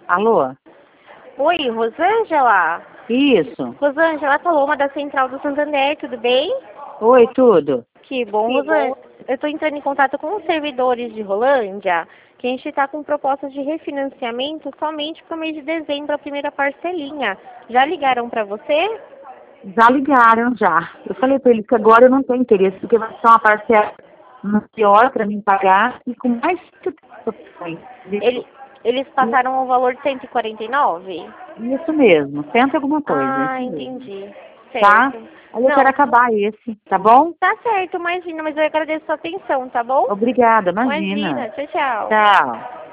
Alô? Oi, Rosângela? Isso. Rosângela, Paloma da Central do Santander, tudo bem? Oi, tudo. Que bom, Rosângela. Eu estou entrando em contato com os servidores de Rolândia, que a gente está com propostas de refinanciamento somente para o mês de dezembro, a primeira parcelinha. Já ligaram para você? Já ligaram, já. Eu falei pra eles que agora eu não tenho interesse, porque vai ser uma parcela pior para mim pagar e com mais opções. Eles passaram o valor de 149? Isso mesmo, tenta alguma coisa. Ah, Isso mesmo. entendi. Tá? Certo. Aí eu quero Não, acabar esse, tá bom? tá certo, imagina, mas eu agradeço a sua atenção, tá bom? Obrigada, Imagina, imagina. tchau, tchau. Tchau.